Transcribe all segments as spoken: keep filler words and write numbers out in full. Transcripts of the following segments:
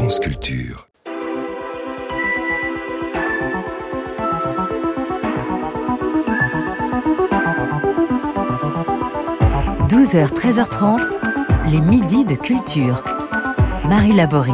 France Culture. douze heures treize heures trente, les midis de culture. Marie Laborie.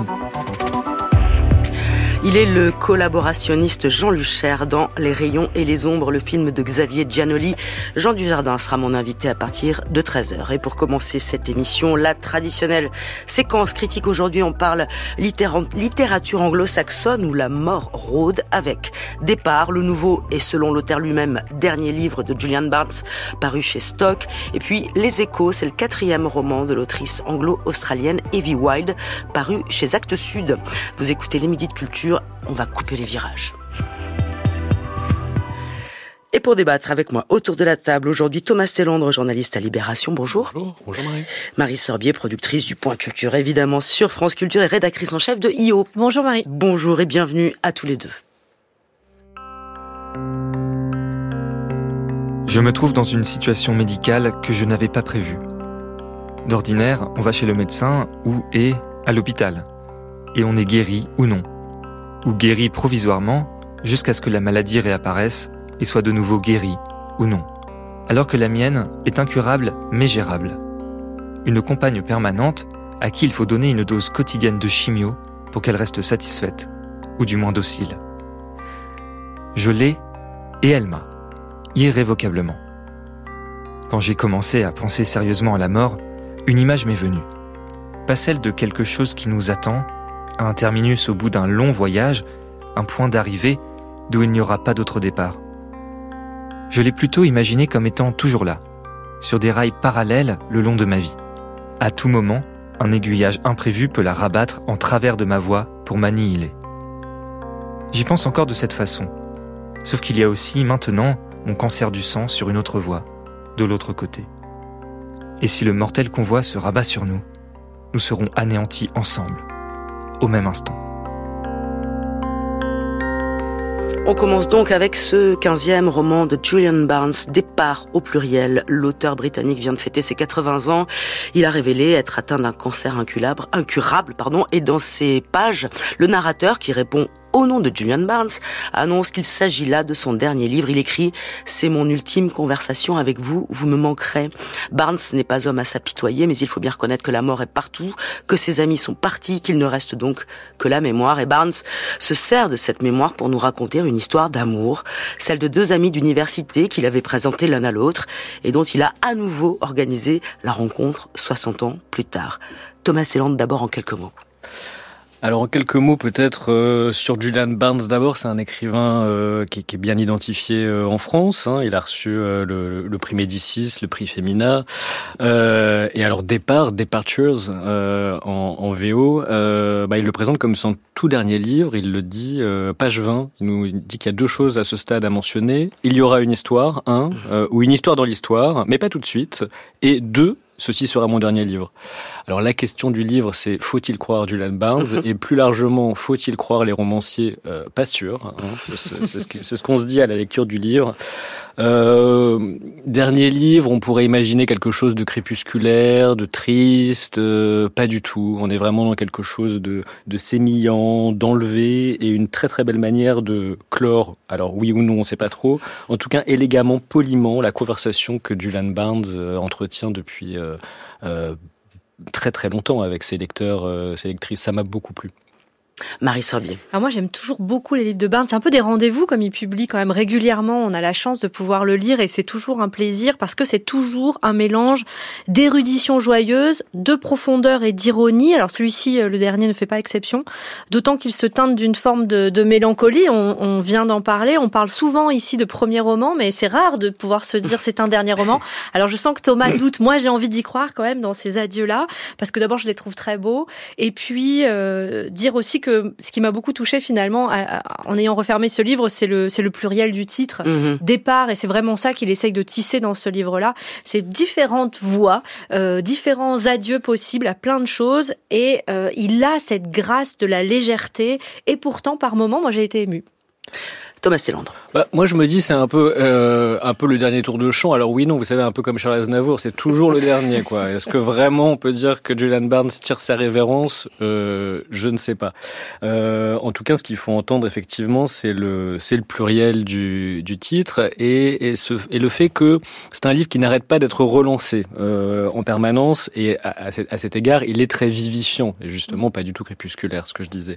Il est le collaborationniste Jean Lucher dans Les Rayons et les Ombres, le film de Xavier Giannoli. Jean Dujardin sera mon invité à partir de treize heures. Et pour commencer cette émission, la traditionnelle séquence critique. Aujourd'hui, on parle littéra- littérature anglo-saxonne où la mort rôde avec Départ, le nouveau et selon l'auteur lui-même dernier livre de Julian Barnes paru chez Stock. Et puis Les Échos, c'est le quatrième roman de l'autrice anglo-australienne Evie Wyld paru chez Actes Sud. Vous écoutez les Midis de Culture. On va couper les virages. Et pour débattre avec moi autour de la table, aujourd'hui Thomas Thélandre, journaliste à Libération. Bonjour. Bonjour, bonjour Marie. Marie Sorbier, productrice du Point Culture, évidemment sur France Culture et rédactrice en chef de I O. Bonjour Marie. Bonjour et bienvenue à tous les deux. Je me trouve dans une situation médicale que je n'avais pas prévue. D'ordinaire, on va chez le médecin ou est à l'hôpital. Et on est guéri ou non. Ou guéri provisoirement jusqu'à ce que la maladie réapparaisse et soit de nouveau guéri ou non. Alors que la mienne est incurable mais gérable. Une compagne permanente à qui il faut donner une dose quotidienne de chimio pour qu'elle reste satisfaite, ou du moins docile. Je l'ai et elle m'a, irrévocablement. Quand j'ai commencé à penser sérieusement à la mort, une image m'est venue. Pas celle de quelque chose qui nous attend, un terminus au bout d'un long voyage, un point d'arrivée d'où il n'y aura pas d'autre départ. Je l'ai plutôt imaginé comme étant toujours là, sur des rails parallèles le long de ma vie. À tout moment, un aiguillage imprévu peut la rabattre en travers de ma voie pour m'annihiler. J'y pense encore de cette façon, sauf qu'il y a aussi maintenant mon cancer du sang sur une autre voie, de l'autre côté. Et si le mortel convoi se rabat sur nous, nous serons anéantis ensemble. Au même instant. On commence donc avec ce quinzième roman de Julian Barnes, Départ au pluriel. L'auteur britannique vient de fêter ses quatre-vingts ans. Il a révélé être atteint d'un cancer incurable, incurable, pardon, et dans ses pages, le narrateur qui répond au nom de Julian Barnes, annonce qu'il s'agit là de son dernier livre. Il écrit « C'est mon ultime conversation avec vous, vous me manquerez ». Barnes n'est pas homme à s'apitoyer, mais il faut bien reconnaître que la mort est partout, que ses amis sont partis, qu'il ne reste donc que la mémoire. Et Barnes se sert de cette mémoire pour nous raconter une histoire d'amour, celle de deux amis d'université qu'il avait présentés l'un à l'autre et dont il a à nouveau organisé la rencontre soixante ans plus tard. Thomas Thélandre, d'abord en quelques mots. Alors en quelques mots peut-être euh, sur Julian Barnes d'abord, c'est un écrivain euh, qui, est, qui est bien identifié euh, en France. Hein. Il a reçu euh, le, le prix Médicis, le prix Femina. Euh, et alors Départ, Departures euh, en, en V O, euh, bah, il le présente comme son tout dernier livre. Il le dit, euh, page vingt, il nous dit qu'il y a deux choses à ce stade à mentionner. Il y aura une histoire, un, euh, ou une histoire dans l'histoire, mais pas tout de suite. Et deux, ceci sera mon dernier livre. Alors la question du livre, c'est faut-il croire Julian Barnes et plus largement, faut-il croire les romanciers euh, Pas sûr. Hein, c'est, c'est, c'est, ce que, c'est ce qu'on se dit à la lecture du livre. Euh, dernier livre, on pourrait imaginer quelque chose de crépusculaire, de triste. Euh, pas du tout. On est vraiment dans quelque chose de, de sémillant, d'enlevé et une très très belle manière de clore. Alors oui ou non, on ne sait pas trop. En tout cas, élégamment, poliment, la conversation que Julian Barnes euh, entretient depuis euh, euh, très très longtemps avec ses lecteurs, euh, ses lectrices. Ça m'a beaucoup plu. Marie Sorbier. Alors moi, j'aime toujours beaucoup les livres de Barnes. C'est un peu des rendez-vous, comme il publie quand même régulièrement. On a la chance de pouvoir le lire et c'est toujours un plaisir parce que c'est toujours un mélange d'érudition joyeuse, de profondeur et d'ironie. Alors celui-ci, le dernier, ne fait pas exception. D'autant qu'il se teinte d'une forme de, de mélancolie. On, on vient d'en parler. On parle souvent ici de premier roman, mais c'est rare de pouvoir se dire c'est un dernier roman. Alors je sens que Thomas doute. Moi, j'ai envie d'y croire quand même dans ces adieux-là parce que d'abord, je les trouve très beaux. Et puis, euh, dire aussi que ce qui m'a beaucoup touchée finalement, en ayant refermé ce livre, c'est le, c'est le pluriel du titre, mmh. Départ, et c'est vraiment ça qu'il essaye de tisser dans ce livre-là. C'est différentes voies, euh, différents adieux possibles à plein de choses, et euh, il a cette grâce de la légèreté, et pourtant par moments, moi j'ai été émue. Thomas Sélandre. Bah, moi, je me dis, c'est un peu, euh, un peu le dernier tour de chant. Alors oui, non, vous savez, un peu comme Charles Aznavour, c'est toujours le dernier, quoi. Est-ce que vraiment on peut dire que Julian Barnes tire sa révérence ? euh, Je ne sais pas. Euh, en tout cas, ce qu'il faut entendre, effectivement, c'est le, c'est le pluriel du, du titre et, et, ce, et le fait que c'est un livre qui n'arrête pas d'être relancé euh, en permanence. Et à, à, cet, à cet égard, il est très vivifiant et justement pas du tout crépusculaire, ce que je disais.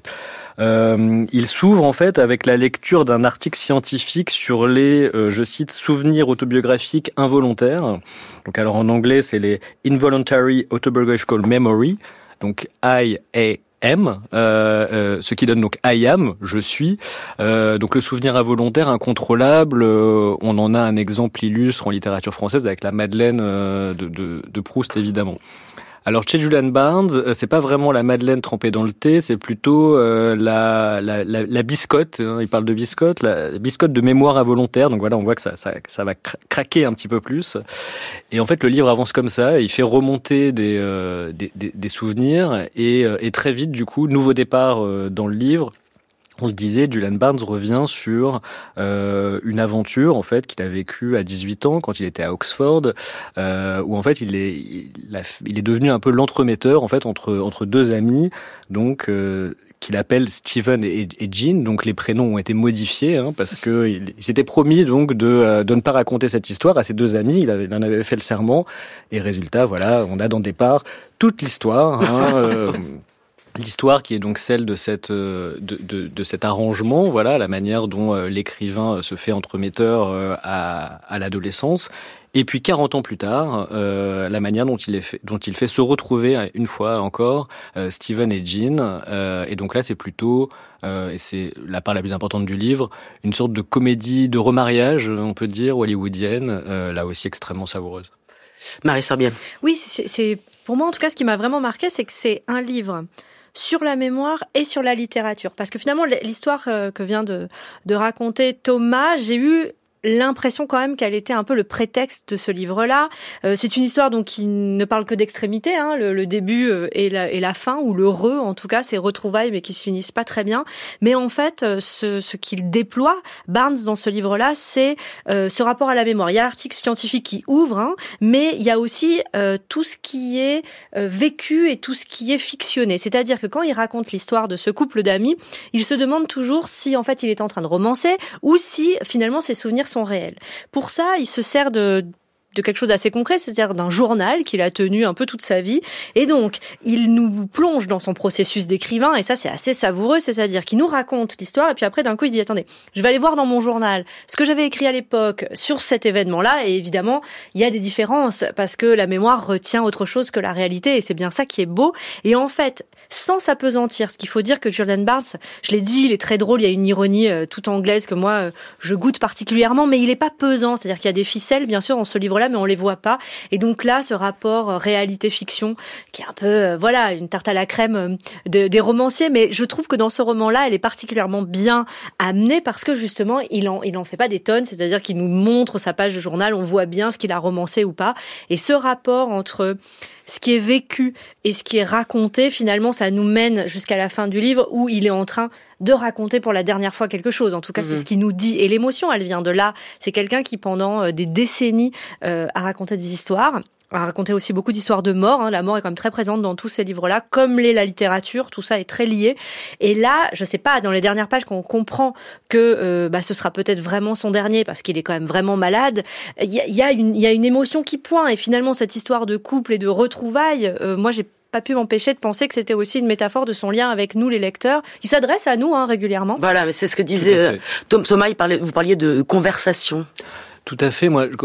Euh, il s'ouvre en fait avec la lecture d'un article scientifique sur les, euh, je cite, souvenirs autobiographiques involontaires. Donc alors en anglais, c'est les Involuntary Autobiographical Memory, donc I A M, euh, euh, ce qui donne donc I am, je suis. Euh, donc le souvenir involontaire, incontrôlable, euh, on en a un exemple illustre en littérature française avec la Madeleine euh, de, de, de Proust, évidemment. Alors chez Julian Barnes, c'est pas vraiment la madeleine trempée dans le thé, c'est plutôt euh, la, la, la, la biscotte. Hein, il parle de biscotte, la, la biscotte de mémoire involontaire. Donc voilà, on voit que ça, ça, ça va craquer un petit peu plus. Et en fait, le livre avance comme ça. Il fait remonter des, euh, des, des, des souvenirs et, et très vite, du coup, nouveau départ euh, dans le livre. On le disait, Julian Barnes revient sur euh, une aventure en fait qu'il a vécue à dix-huit ans quand il était à Oxford, euh, où en fait il est il, a, il est devenu un peu l'entremetteur en fait entre entre deux amis, donc euh, qu'il appelle Stephen et, et Jean. Donc les prénoms ont été modifiés hein, parce que il, il s'était promis donc de de ne pas raconter cette histoire à ses deux amis. Il, avait, il en avait fait le serment et résultat voilà, on a dans le départ toute l'histoire. Hein, euh, L'histoire qui est donc celle de cette de, de, de cet arrangement, voilà, la manière dont euh, l'écrivain se fait entremetteur euh, à, à l'adolescence, et puis quarante ans plus tard, euh, la manière dont il est fait, dont il fait se retrouver une fois encore euh, Stephen et Jean, euh, et donc là c'est plutôt euh, et c'est la part la plus importante du livre, une sorte de comédie de remariage, on peut dire hollywoodienne, euh, là aussi extrêmement savoureuse. Marie Sorbienne. Oui, c'est, c'est pour moi en tout cas ce qui m'a vraiment marqué, c'est que c'est un livre sur la mémoire et sur la littérature. Parce que finalement, l'histoire que vient de, de raconter Thomas, j'ai eu l'impression quand même qu'elle était un peu le prétexte de ce livre-là. Euh, c'est une histoire donc qui ne parle que d'extrémité, hein, le, le début et la, et la fin, ou le re, en tout cas, ces retrouvailles, mais qui se finissent pas très bien. Mais en fait, ce, ce qu'il déploie, Barnes, dans ce livre-là, c'est euh, ce rapport à la mémoire. Il y a l'article scientifique qui ouvre, hein, mais il y a aussi euh, tout ce qui est euh, vécu et tout ce qui est fictionné. C'est-à-dire que quand il raconte l'histoire de ce couple d'amis, il se demande toujours si, en fait, il est en train de romancer ou si, finalement, ses souvenirs sont réels. Pour ça, il se sert de de quelque chose d'assez concret, c'est-à-dire d'un journal qu'il a tenu un peu toute sa vie. Et donc, il nous plonge dans son processus d'écrivain, et ça, c'est assez savoureux, c'est-à-dire qu'il nous raconte l'histoire, et puis après, d'un coup, il dit, attendez, je vais aller voir dans mon journal ce que j'avais écrit à l'époque sur cet événement-là, et évidemment, il y a des différences, parce que la mémoire retient autre chose que la réalité, et c'est bien ça qui est beau. Et en fait, sans s'apesantir, ce qu'il faut dire que Julian Barnes, je l'ai dit, il est très drôle, il y a une ironie euh, toute anglaise que moi, euh, je goûte particulièrement, mais il est pas pesant, c'est-à-dire qu'il y a des ficelles, bien sûr, dans ce livre-là, mais on les voit pas. Et donc là, ce rapport euh, réalité-fiction, qui est un peu, euh, voilà, une tarte à la crème euh, de, des romanciers, mais je trouve que dans ce roman-là, elle est particulièrement bien amenée parce que justement, il en, il en fait pas des tonnes, c'est-à-dire qu'il nous montre sa page de journal, on voit bien ce qu'il a romancé ou pas. Et ce rapport entre ce qui est vécu et ce qui est raconté, finalement, ça nous mène jusqu'à la fin du livre où il est en train de raconter pour la dernière fois quelque chose. En tout cas, mmh. c'est ce qu'il nous dit. Et l'émotion, elle vient de là. C'est quelqu'un qui, pendant des décennies, euh, a raconté des histoires, a raconté aussi beaucoup d'histoires de mort. Hein. La mort est quand même très présente dans tous ces livres-là, comme l'est la littérature. Tout ça est très lié. Et là, je sais pas, dans les dernières pages, quand on comprend que euh, bah, ce sera peut-être vraiment son dernier, parce qu'il est quand même vraiment malade, il y a, y a une, il y a une émotion qui pointe. Et finalement, cette histoire de couple et de retrouvailles, euh, moi, j'ai pas pu m'empêcher de penser que c'était aussi une métaphore de son lien avec nous, les lecteurs. Il s'adresse à nous hein, régulièrement. Voilà, mais c'est ce que disait Thomas. Il parlait, vous parliez de conversation. Tout à fait. Moi,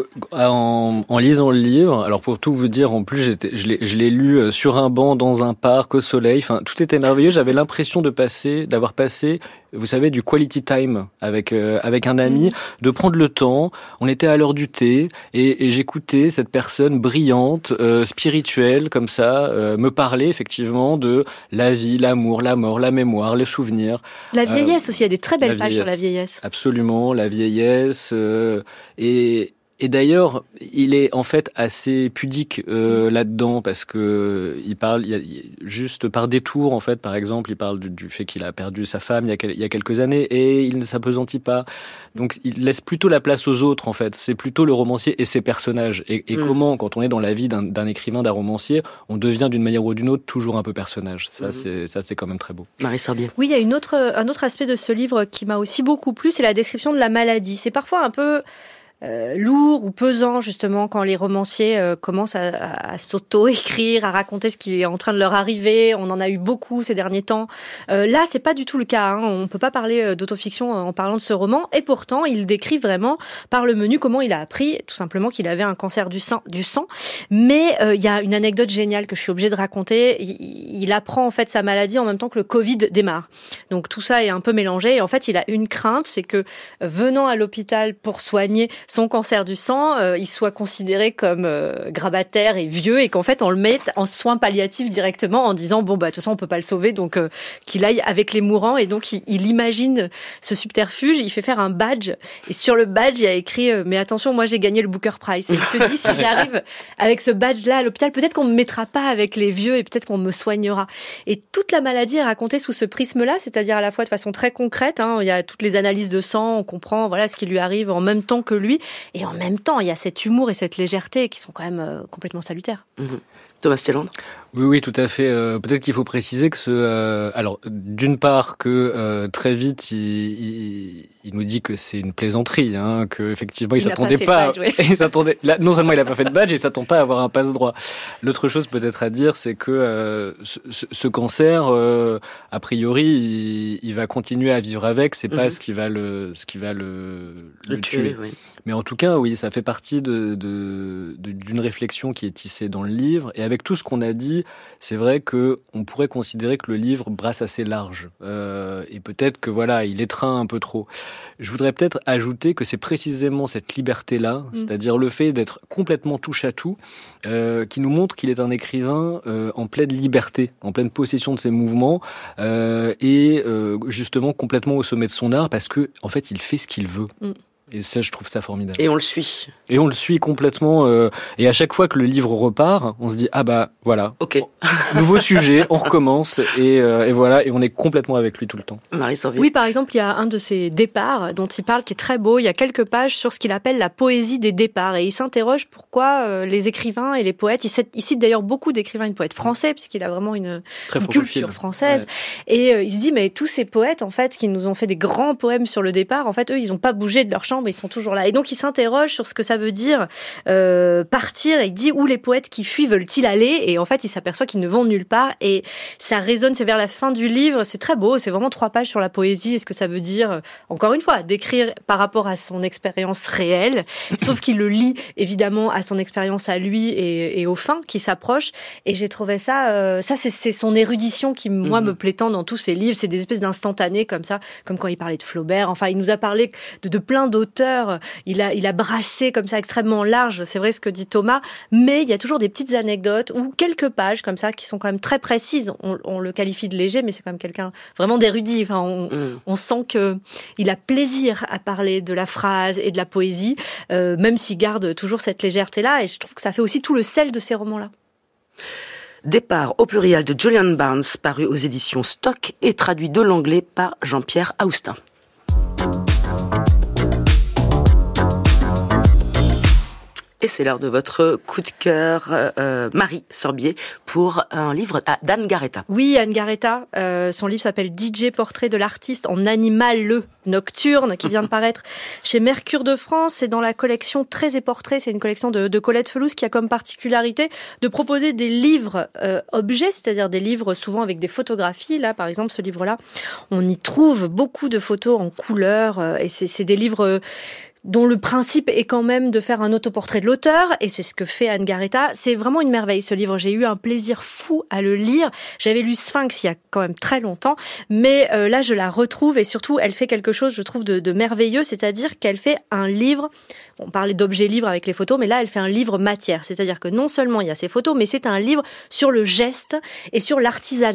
en, en lisant le livre, alors pour tout vous dire, en plus, j'étais, je l'ai, je l'ai lu sur un banc, dans un parc, au soleil. Enfin, tout était merveilleux. J'avais l'impression de passer, d'avoir passé, vous savez, du quality time avec euh, avec un ami, mmh. de prendre le temps. On était à l'heure du thé et, et j'écoutais cette personne brillante, euh, spirituelle, comme ça, euh, me parler effectivement de la vie, l'amour, la mort, la mémoire, les souvenirs. La vieillesse euh, aussi. Il y a des très belles pages sur la vieillesse. Absolument, la vieillesse. Euh, et Et, Et d'ailleurs, il est en fait assez pudique euh, là-dedans parce que il parle, il y a, juste par détour en fait, par exemple, il parle du, du fait qu'il a perdu sa femme il y a, il y a quelques années et il ne s'appesantit pas. Donc, il laisse plutôt la place aux autres en fait. C'est plutôt le romancier et ses personnages. Et, et mmh. comment, quand on est dans la vie d'un, d'un écrivain, d'un romancier, on devient d'une manière ou d'une autre toujours un peu personnage. Ça, mmh. c'est ça, c'est quand même très beau. Marie Sorbier. Oui, il y a une autre, un autre aspect de ce livre qui m'a aussi beaucoup plu, c'est la description de la maladie. C'est parfois un peu Euh, lourd ou pesant justement quand les romanciers euh, commencent à, à, à s'auto-écrire, à raconter ce qui est en train de leur arriver. On en a eu beaucoup ces derniers temps. Euh, là, c'est pas du tout le cas. Hein. On peut pas parler d'autofiction en parlant de ce roman. Et pourtant, il décrit vraiment par le menu comment il a appris tout simplement qu'il avait un cancer du sang. Du sang. Mais il euh, y a une anecdote géniale que je suis obligée de raconter. Il, il apprend en fait sa maladie en même temps que le Covid démarre. Donc tout ça est un peu mélangé. Et en fait, il a une crainte, c'est que venant à l'hôpital pour soigner son cancer du sang, euh, il soit considéré comme euh, grabataire et vieux et qu'en fait on le mette en soins palliatifs directement en disant bon bah de toute façon on peut pas le sauver donc euh, qu'il aille avec les mourants et donc il, il imagine ce subterfuge, il fait faire un badge et sur le badge il y a écrit euh, mais attention moi j'ai gagné le Booker Prize et il se dit si j'arrive avec ce badge là à l'hôpital peut-être qu'on me mettra pas avec les vieux et peut-être qu'on me soignera et toute la maladie est racontée sous ce prisme là, c'est-à-dire à la fois de façon très concrète, hein, il y a toutes les analyses de sang, on comprend voilà ce qui lui arrive en même temps que lui. Et en même temps, il y a cet humour et cette légèreté qui sont quand même euh, complètement salutaires. Mmh. Thomas Stelland. Oui, oui, tout à fait. Euh, peut-être qu'il faut préciser que ce, euh, alors, d'une part que euh, très vite, il, il, il nous dit que c'est une plaisanterie, hein, que effectivement, il, il s'attendait pas. pas badge, ouais. il s'attendait. Là, non seulement il n'a pas fait de badge, il s'attend pas à avoir un passe droit. L'autre chose peut-être à dire, c'est que euh, ce, ce cancer, euh, a priori, il, il va continuer à vivre avec. C'est pas mm-hmm. ce qui va le, ce qui va le, le, le tuer. tuer. Oui. Mais en tout cas, oui, ça fait partie de, de, de, d'une réflexion qui est tissée dans le livre. Et avec tout ce qu'on a dit, c'est vrai que on pourrait considérer que le livre brasse assez large. Euh, et peut-être que voilà, il étreint un peu trop. Je voudrais peut-être ajouter que c'est précisément cette liberté-là, mmh. c'est-à-dire le fait d'être complètement touche-à-tout, euh, qui nous montre qu'il est un écrivain euh, en pleine liberté, en pleine possession de ses mouvements, euh, et euh, justement complètement au sommet de son art, parce que en fait, il fait ce qu'il veut. Mmh. Et ça, je trouve ça formidable. Et on le suit. Et on le suit complètement. Euh, et à chaque fois que le livre repart, on se dit ah bah voilà. Ok. Nouveau sujet, on recommence et, euh, et voilà et on est complètement avec lui tout le temps. Marie Sorbier. Oui, par exemple, il y a un de ses départs dont il parle qui est très beau. Il y a quelques pages sur ce qu'il appelle la poésie des départs et il s'interroge pourquoi euh, les écrivains et les poètes. Il cite, il cite d'ailleurs beaucoup d'écrivains et de poètes français puisqu'il a vraiment une, une culture française. Ouais. Et euh, il se dit mais tous ces poètes en fait qui nous ont fait des grands poèmes sur le départ, en fait eux ils n'ont pas bougé de leur chambre. Ils sont toujours là. Et donc, il s'interroge sur ce que ça veut dire euh, partir. Et il dit où les poètes qui fuient veulent-ils aller ? Et en fait, il s'aperçoit qu'ils ne vont nulle part. Et ça résonne, c'est vers la fin du livre. C'est très beau. C'est vraiment trois pages sur la poésie et ce que ça veut dire, encore une fois, d'écrire par rapport à son expérience réelle. Sauf qu'il le lie, évidemment, à son expérience à lui et, et aux fins qui s'approchent. Et j'ai trouvé ça... Euh, ça, c'est, c'est son érudition qui, moi, mmh. me plaît tant dans tous ses livres. C'est des espèces d'instantanés comme ça, comme quand il parlait de Flaubert. Enfin, il nous a parlé de, de plein d'auteurs. Il a, il a brassé comme ça extrêmement large, c'est vrai ce que dit Thomas, mais il y a toujours des petites anecdotes ou quelques pages comme ça qui sont quand même très précises. On, on le qualifie de léger, mais c'est quand même quelqu'un vraiment d'érudit. Enfin, on, mmh. on sent que il a plaisir à parler de la phrase et de la poésie, euh, même s'il garde toujours cette légèreté-là. Et je trouve que ça fait aussi tout le sel de ces romans-là. Départ au pluriel de Julian Barnes, paru aux éditions Stock et traduit de l'anglais par Jean-Pierre Austin. Et c'est l'heure de votre coup de cœur, euh, Marie Sorbier, pour un livre d'Anne Garretta. Oui, Anne Garretta. Euh, son livre s'appelle D J, portrait de l'artiste en animal le nocturne, qui vient de paraître chez Mercure de France. C'est dans la collection Traits et portraits. C'est une collection de, de Colette Felouz qui a comme particularité de proposer des livres euh, objets, c'est-à-dire des livres souvent avec des photographies. Là, par exemple, ce livre-là, on y trouve beaucoup de photos en couleur. Euh, et c'est, c'est des livres... Euh, dont le principe est quand même de faire un autoportrait de l'auteur, et c'est ce que fait Anne Garretta. C'est vraiment une merveille, ce livre. J'ai eu un plaisir fou à le lire. J'avais lu Sphinx il y a quand même très longtemps, mais euh, là, je la retrouve, et surtout, elle fait quelque chose, je trouve, de, de merveilleux, c'est-à-dire qu'elle fait un livre... On parlait d'objets libres avec les photos, mais là, elle fait un livre matière. C'est-à-dire que non seulement il y a ces photos, mais c'est un livre sur le geste et sur l'artisanat.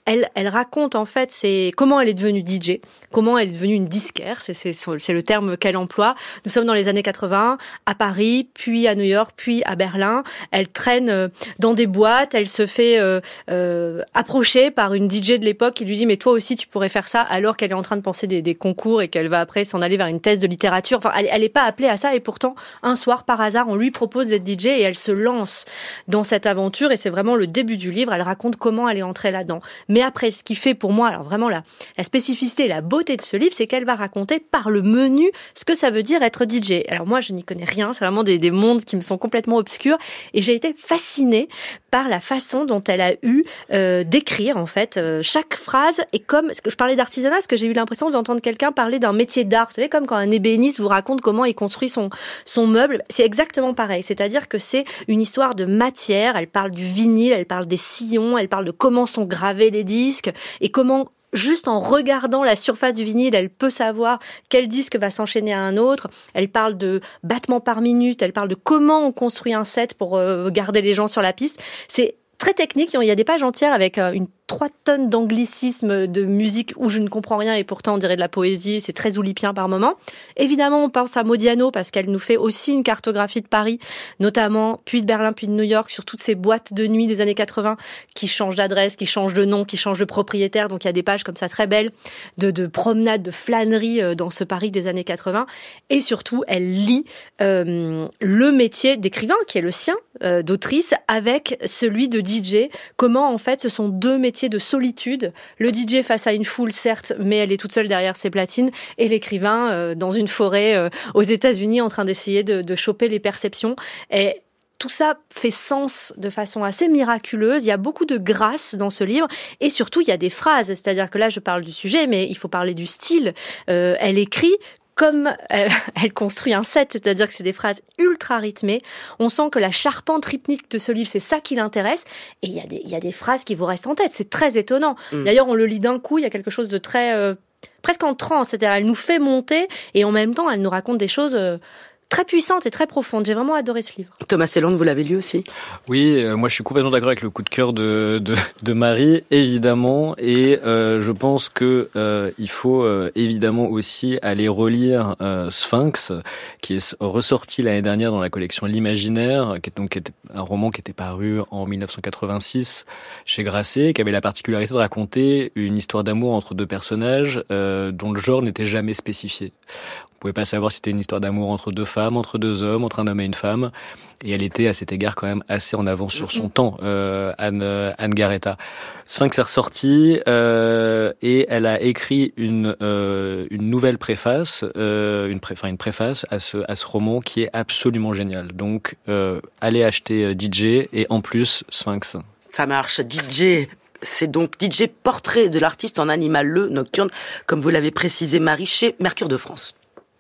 Elle, elle raconte en fait c'est comment elle est devenue D J, comment elle est devenue une disquaire, c'est, c'est, c'est le terme qu'elle emploie. Nous sommes dans les années quatre-vingts, à Paris, puis à New York, puis à Berlin. Elle traîne dans des boîtes, elle se fait euh, euh, approcher par une D J de l'époque qui lui dit « mais toi aussi tu pourrais faire ça » alors qu'elle est en train de penser des, des concours et qu'elle va après s'en aller vers une thèse de littérature. Enfin, elle, elle est pas appelée à ça et pourtant, un soir, par hasard, on lui propose d'être D J et elle se lance dans cette aventure et c'est vraiment le début du livre. Elle raconte comment elle est entrée là-dedans. Mais après, ce qui fait pour moi, alors vraiment la, la spécificité, la beauté de ce livre, c'est qu'elle va raconter par le menu ce que ça veut dire être D J. Alors moi, je n'y connais rien, c'est vraiment des, des mondes qui me sont complètement obscurs et j'ai été fascinée par la façon dont elle a eu euh, d'écrire en fait. Euh, chaque phrase est comme, ce que je parlais d'artisanat, parce que j'ai eu l'impression d'entendre quelqu'un parler d'un métier d'art. Vous savez, comme quand un ébéniste vous raconte comment il construit son, son meuble, c'est exactement pareil. C'est-à-dire que c'est une histoire de matière, elle parle du vinyle, elle parle des sillons, elle parle de comment sont gravés les disques et comment juste en regardant la surface du vinyle, elle peut savoir quel disque va s'enchaîner à un autre. Elle parle de battements par minute, elle parle de comment on construit un set pour euh, garder les gens sur la piste. C'est très technique, il y a des pages entières avec euh, une trois tonnes d'anglicismes de musique où je ne comprends rien et pourtant on dirait de la poésie, c'est très oulipien par moment. Évidemment, on pense à Modiano parce qu'elle nous fait aussi une cartographie de Paris, notamment, puis de Berlin, puis de New York, sur toutes ces boîtes de nuit des années quatre-vingts qui changent d'adresse, qui changent de nom, qui changent de propriétaire. Donc il y a des pages comme ça très belles de, de promenades, de flâneries dans ce Paris des années quatre-vingts. Et surtout, elle lie euh, le métier d'écrivain, qui est le sien, euh, d'autrice, avec celui de D J. Comment, en fait, ce sont deux métiers de solitude, le D J face à une foule certes, mais elle est toute seule derrière ses platines, et l'écrivain euh, dans une forêt euh, aux États-Unis en train d'essayer de, de choper les perceptions. Et tout ça fait sens de façon assez miraculeuse. Il y a beaucoup de grâce dans ce livre et surtout il y a des phrases. C'est-à-dire que là je parle du sujet, mais il faut parler du style. Euh, elle écrit comme euh, elle construit un set, c'est-à-dire que c'est des phrases ultra rythmées. On sent que la charpente rythmique de ce livre, c'est ça qui l'intéresse. Et il y a des, il y a des phrases qui vous restent en tête. C'est très étonnant. Mmh. D'ailleurs, on le lit d'un coup. Il y a quelque chose de très, euh, presque en transe. C'est-à-dire, elle nous fait monter et en même temps, elle nous raconte des choses euh, très puissante et très profonde. J'ai vraiment adoré ce livre. Thomas Selland, vous l'avez lu aussi ? Oui, euh, moi je suis complètement d'accord avec le coup de cœur de, de, de Marie, évidemment, et euh, je pense que euh, il faut euh, évidemment aussi aller relire euh, Sphinx, qui est ressorti l'année dernière dans la collection L'Imaginaire, qui est donc qui était un roman qui était paru en dix-neuf cent quatre-vingt-six chez Grasset, qui avait la particularité de raconter une histoire d'amour entre deux personnages euh, dont le genre n'était jamais spécifié. On pouvait pas savoir si c'était une histoire d'amour entre deux femmes, entre deux hommes, entre un homme et une femme. Et elle était à cet égard quand même assez en avance sur son temps, euh, Anne, Anne Garreta. Sphinx est ressortie euh, et elle a écrit une euh, une nouvelle préface, euh, une, pré, enfin une préface à ce à ce roman qui est absolument génial. Donc euh, allez acheter D J et en plus Sphinx. Ça marche, D J. C'est donc D J portrait de l'artiste en Animal le Nocturne, comme vous l'avez précisé Marie, chez Mercure de France.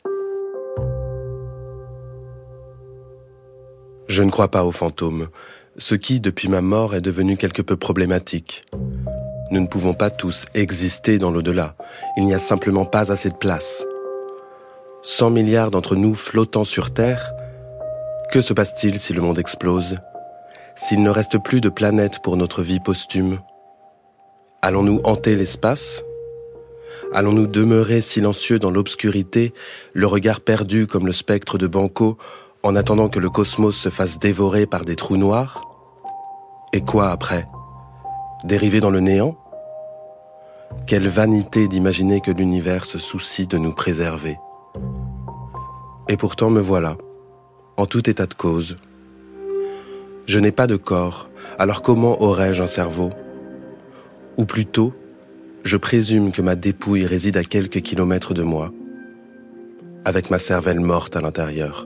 Je ne crois pas aux fantômes, ce qui, depuis ma mort, est devenu quelque peu problématique. Nous ne pouvons pas tous exister dans l'au-delà. Il n'y a simplement pas assez de place. cent milliards d'entre nous flottant sur Terre, que se passe-t-il si le monde explose ? S'il ne reste plus de planète pour notre vie posthume ? Allons-nous hanter l'espace ? Allons-nous demeurer silencieux dans l'obscurité, le regard perdu comme le spectre de Banquo, en attendant que le cosmos se fasse dévorer par des trous noirs ? Et quoi après ? Dériver dans le néant ? Quelle vanité d'imaginer que l'univers se soucie de nous préserver. Et pourtant me voilà, en tout état de cause. Je n'ai pas de corps, alors comment aurais-je un cerveau ? Ou plutôt, je présume que ma dépouille réside à quelques kilomètres de moi, avec ma cervelle morte à l'intérieur.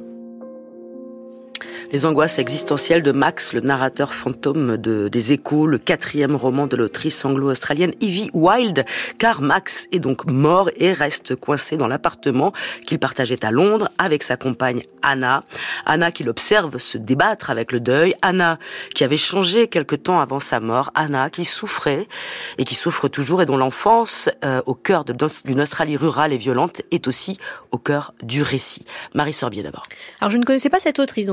Les angoisses existentielles de Max, le narrateur fantôme de, des Échos, le quatrième roman de l'autrice anglo-australienne Evie Wyld, car Max est donc mort et reste coincé dans l'appartement qu'il partageait à Londres avec sa compagne Anna. Anna qui l'observe se débattre avec le deuil, Anna qui avait changé quelque temps avant sa mort, Anna qui souffrait et qui souffre toujours et dont l'enfance, euh, au cœur de, d'une Australie rurale et violente, est aussi au cœur du récit. Marie Sorbier d'abord. Alors je ne connaissais pas cette autrice, donc ça a été une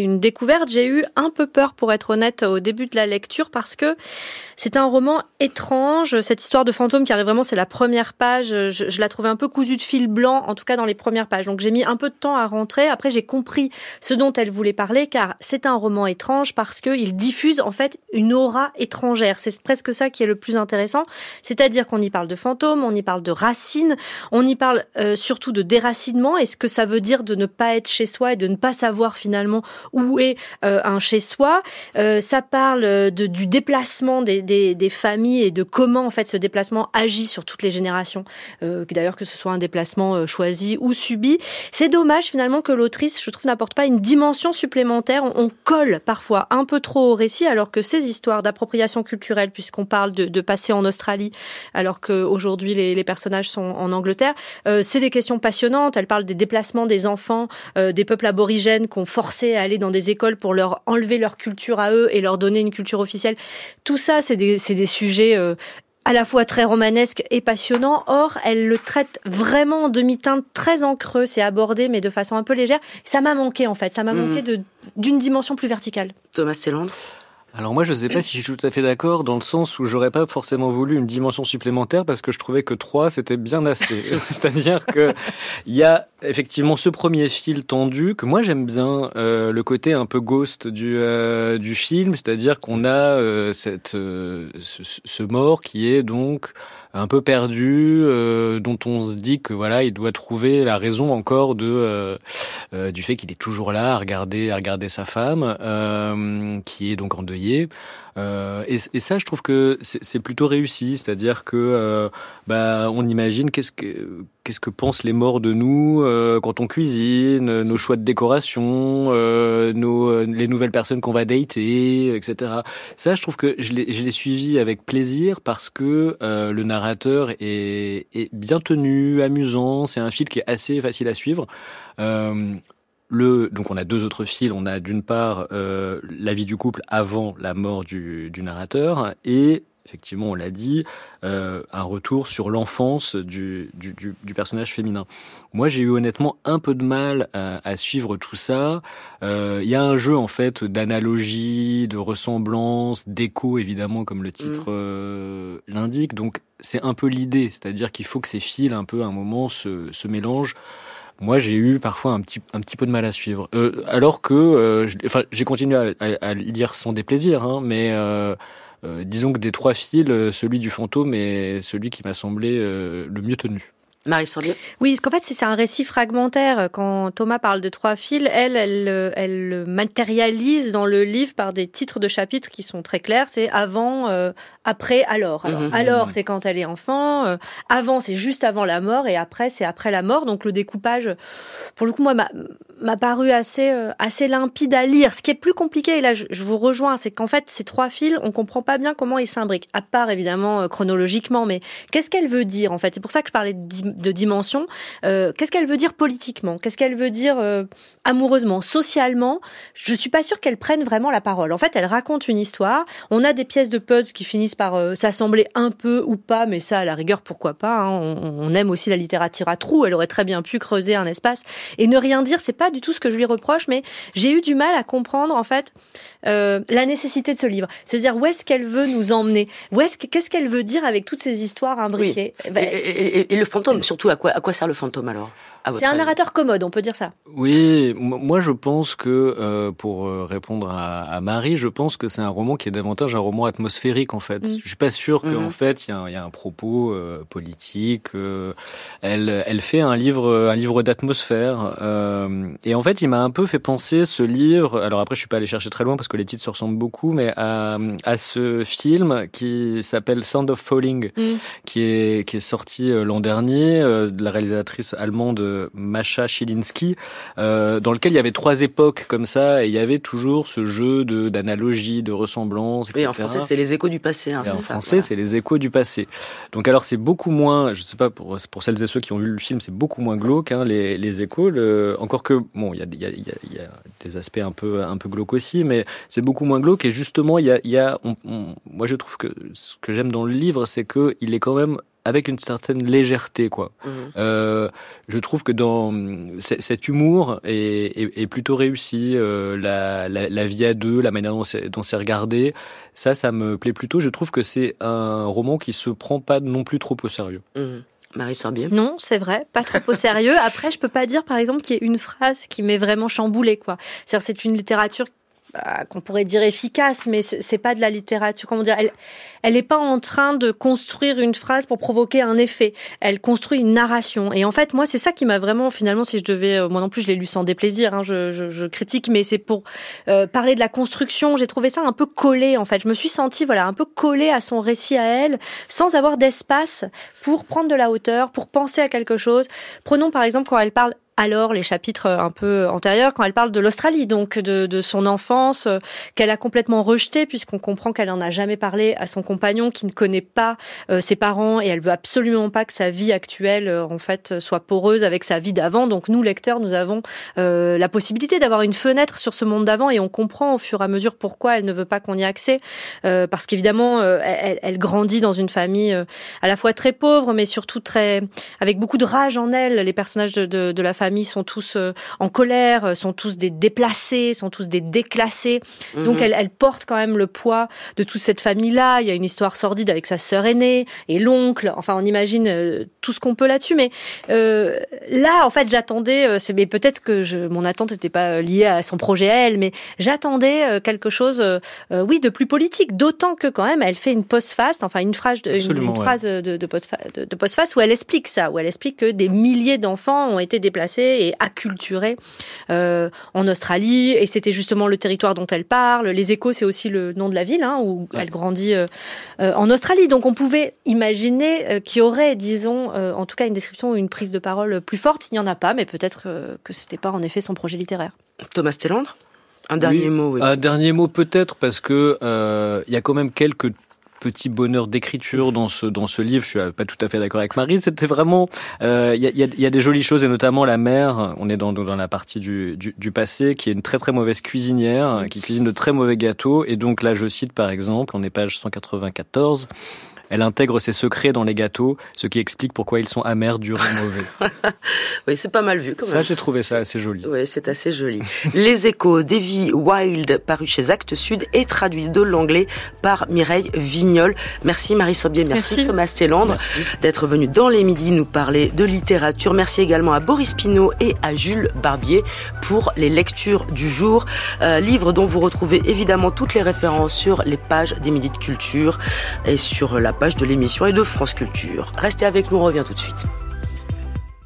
une découverte. J'ai eu un peu peur, pour être honnête, au début de la lecture, parce que c'est un roman étrange. Cette histoire de fantôme qui arrive vraiment, c'est la première page. Je, je la trouvais un peu cousue de fil blanc, en tout cas dans les premières pages. Donc j'ai mis un peu de temps à rentrer. Après, j'ai compris ce dont elle voulait parler, car c'est un roman étrange parce qu'il diffuse en fait une aura étrangère. C'est presque ça qui est le plus intéressant. C'est-à-dire qu'on y parle de fantômes, on y parle de racines, on y parle euh, surtout de déracinement. Et ce que ça veut dire de ne pas être chez soi et de ne pas savoir finalement où est euh, un chez soi. Euh, ça parle de, du déplacement des, des, des familles et de comment en fait ce déplacement agit sur toutes les générations. Euh, d'ailleurs que ce soit un déplacement euh, choisi ou subi. C'est dommage finalement que l'autrice, je trouve, n'apporte pas une dimension supplémentaire. On, on colle parfois un peu trop au récit, alors que ces histoires d'appropriation culturelle, puisqu'on parle de, de passer en Australie, alors qu'aujourd'hui les, les personnages sont en Angleterre, euh, c'est des questions passionnantes. Elle parle des déplacements des enfants, euh, des peuples aborigènes qu'on forçait à aller dans des écoles pour leur enlever leur culture à eux et leur donner une culture officielle. Tout ça, c'est des, c'est des sujets euh, à la fois très romanesques et passionnants. Or, elle le traite vraiment en demi-teinte, très en creux. C'est abordé, mais de façon un peu légère. Ça m'a manqué, en fait. Ça m'a mmh. manqué de, d'une dimension plus verticale. Thomas Sellandre. Alors moi, je ne sais pas si je suis tout à fait d'accord, dans le sens où j'aurais pas forcément voulu une dimension supplémentaire, parce que je trouvais que trois, c'était bien assez. C'est-à-dire que il y a effectivement ce premier fil tendu, que moi j'aime bien, euh, le côté un peu ghost du, euh, du film, c'est-à-dire qu'on a euh, cette, euh, ce, ce mort qui est donc un peu perdu, euh, dont on se dit que voilà, il doit trouver la raison encore de euh, euh, du fait qu'il est toujours là à regarder, à regarder sa femme, euh, qui est donc endeuillée. Euh, et, et ça, je trouve que c'est, c'est plutôt réussi, c'est-à-dire que euh, bah, on imagine qu'est-ce que qu'est-ce que pensent les morts de nous euh, quand on cuisine, nos choix de décoration, euh, nos les nouvelles personnes qu'on va dater, et cetera. Ça, je trouve que je l'ai, je l'ai suivi avec plaisir parce que euh, le narrateur est, est bien tenu, amusant. C'est un fil qui est assez facile à suivre. Euh, Le, donc on a deux autres fils. On a d'une part euh, la vie du couple avant la mort du, du narrateur et effectivement, on l'a dit, euh, un retour sur l'enfance du, du, du, du personnage féminin. Moi, j'ai eu honnêtement un peu de mal à, à suivre tout ça. Il euh, y a un jeu en fait d'analogie, de ressemblance, d'écho évidemment, comme le titre euh, l'indique. Donc c'est un peu l'idée, c'est-à-dire qu'il faut que ces fils un peu à un moment se, se mélangent. Moi, j'ai eu parfois un petit, un petit peu de mal à suivre. Euh, alors que, euh, je, enfin, j'ai continué à, à, à lire sans déplaisir, hein, mais euh, euh, disons que des trois fils, celui du fantôme est celui qui m'a semblé euh, le mieux tenu. Marie Sorlier. Oui, parce qu'en fait, c'est un récit fragmentaire. Quand Thomas parle de trois fils, elle, elle, elle le matérialise dans le livre par des titres de chapitres qui sont très clairs. C'est avant, euh, après, alors. Alors, mmh. alors, c'est quand elle est enfant. Euh, avant, c'est juste avant la mort. Et après, c'est après la mort. Donc, le découpage, pour le coup, moi, m'a, m'a paru assez, euh, assez limpide à lire. Ce qui est plus compliqué, et là, je, je vous rejoins, c'est qu'en fait, ces trois fils, on comprend pas bien comment ils s'imbriquent. À part, évidemment, euh, chronologiquement. Mais qu'est-ce qu'elle veut dire, en fait? C'est pour ça que je parlais de de dimension. Euh, qu'est-ce qu'elle veut dire politiquement? Qu'est-ce qu'elle veut dire euh, amoureusement, socialement? Je suis pas sûre qu'elle prenne vraiment la parole. En fait, elle raconte une histoire. On a des pièces de puzzle qui finissent par euh, s'assembler un peu ou pas, mais ça, à la rigueur, pourquoi pas, hein. on, on aime aussi la littérature à trous. Elle aurait très bien pu creuser un espace et ne rien dire. C'est pas du tout ce que je lui reproche, mais j'ai eu du mal à comprendre en fait euh, la nécessité de ce livre. C'est-à-dire où est-ce qu'elle veut nous emmener? Où est-ce que, qu'est-ce qu'elle veut dire avec toutes ces histoires imbriquées? Oui. Ben, et, et, et le fantôme. Surtout, à quoi, à quoi sert le fantôme alors? C'est un narrateur commode, on peut dire ça. Oui, moi je pense que, euh, pour répondre à, à Marie, je pense que c'est un roman qui est davantage un roman atmosphérique en fait. Mmh. Je suis pas sûr qu'en mmh. fait il y, y a un propos euh, politique. Euh, elle, elle fait un livre, un livre d'atmosphère. Euh, et en fait, il m'a un peu fait penser ce livre. Alors après, je suis pas allé chercher très loin parce que les titres se ressemblent beaucoup, mais à, à ce film qui s'appelle Sound of Falling, mmh. qui est qui est sorti l'an dernier, euh, de la réalisatrice allemande Masha Schilinski, euh, dans lequel il y avait trois époques comme ça, et il y avait toujours ce jeu de d'analogie, de ressemblance, et cetera. Oui, en français, c'est les échos du passé, hein, c'est en ça. En français, voilà. c'est les échos du passé. Donc alors, c'est beaucoup moins, je sais pas, pour, pour celles et ceux qui ont vu le film, c'est beaucoup moins glauque, hein, les, les échos, le, encore que, bon, il y a, y, a, y, a, y a des aspects un peu, un peu glauques aussi, mais c'est beaucoup moins glauque, et justement, il y a, y a on, on, moi je trouve que ce que j'aime dans le livre, c'est qu'il est quand même avec une certaine légèreté, quoi. Mmh. Euh, je trouve que dans cet humour est, est, est plutôt réussi. Euh, la, la, la vie à deux, la manière dont c'est, dont c'est regardé, ça, ça me plaît plutôt. Je trouve que c'est un roman qui se prend pas non plus trop au sérieux. Mmh. Marie Sorbier. Non, c'est vrai, pas trop au sérieux. Après, je peux pas dire, par exemple, qu'il y ait une phrase qui m'est vraiment chamboulée, quoi. C'est-à-dire, c'est une littérature bah, qu'on pourrait dire efficace, mais c'est pas de la littérature. Comment dire, elle, elle est pas en train de construire une phrase pour provoquer un effet. Elle construit une narration. Et en fait, moi, c'est ça qui m'a vraiment, finalement, si je devais, moi non plus, je l'ai lu sans déplaisir. Hein, je, je, je critique, mais c'est pour euh, parler de la construction. J'ai trouvé ça un peu collé, en fait. Je me suis sentie, voilà, un peu collée à son récit à elle, sans avoir d'espace pour prendre de la hauteur, pour penser à quelque chose. Prenons par exemple quand elle parle. Alors, les chapitres un peu antérieurs, quand elle parle de l'Australie, donc de, de son enfance, euh, qu'elle a complètement rejetée, puisqu'on comprend qu'elle n'en a jamais parlé à son compagnon, qui ne connaît pas euh, ses parents, et elle veut absolument pas que sa vie actuelle, euh, en fait, soit poreuse avec sa vie d'avant. Donc, nous, lecteurs, nous avons euh, la possibilité d'avoir une fenêtre sur ce monde d'avant, et on comprend au fur et à mesure pourquoi elle ne veut pas qu'on y ait accès, euh, parce qu'évidemment, euh, elle, elle grandit dans une famille euh, à la fois très pauvre, mais surtout très avec beaucoup de rage en elle. Les personnages de, de, de la famille sont tous euh, en colère, sont tous des déplacés, sont tous des déclassés. Mmh. Donc elle, elle porte quand même le poids de toute cette famille-là. Il y a une histoire sordide avec sa sœur aînée et l'oncle. Enfin, on imagine euh, tout ce qu'on peut là-dessus. Mais euh, là, en fait, j'attendais. Euh, c'est, mais peut-être que je, mon attente n'était pas liée à son projet à elle, mais j'attendais euh, quelque chose, euh, euh, oui, de plus politique. D'autant que quand même, elle fait une postface, enfin une phrase, de, une, une ouais. phrase de, de, postface, de, de postface où elle explique ça, où elle explique que des milliers d'enfants ont été déplacés et acculturés euh, en Australie, et c'était justement le territoire dont elle parle. Les Échos, c'est aussi le nom de la ville hein, où ouais. elle grandit euh, euh, en Australie. Donc on pouvait imaginer euh, qu'il y aurait, disons, euh, en tout cas une description ou une prise de parole plus forte. Il n'y en a pas, mais peut-être euh, que c'était pas en effet son projet littéraire. Thomas Stellandre, un dernier oui, mot. Oui. Un dernier mot peut-être parce que euh, il y a quand même quelques petit bonheur d'écriture dans ce dans ce livre. Je suis pas tout à fait d'accord avec Marie. C'était vraiment il euh, y, a, y, a, y a des jolies choses et notamment la mère. On est dans dans la partie du du, du passé qui est une très très mauvaise cuisinière qui cuisine de très mauvais gâteaux et donc là je cite par exemple, on est page cent quatre-vingt-quatorze. Elle intègre ses secrets dans les gâteaux, ce qui explique pourquoi ils sont amers, durs et mauvais. Oui, c'est pas mal vu. Quand même. Ça, j'ai trouvé ça assez joli. Oui, c'est assez joli. Les Échos, Davy Wilde, paru chez Actes Sud et traduit de l'anglais par Mireille Vignol. Merci Marie Sorbier, merci, merci. Thomas Stellandre merci. D'être venu dans les midis nous parler de littérature. Merci également à Boris Pinault et à Jules Barbier pour les lectures du jour. Euh, livre dont vous retrouvez évidemment toutes les références sur les pages des midis de culture et sur la page de l'émission et de France Culture. Restez avec nous, on revient tout de suite.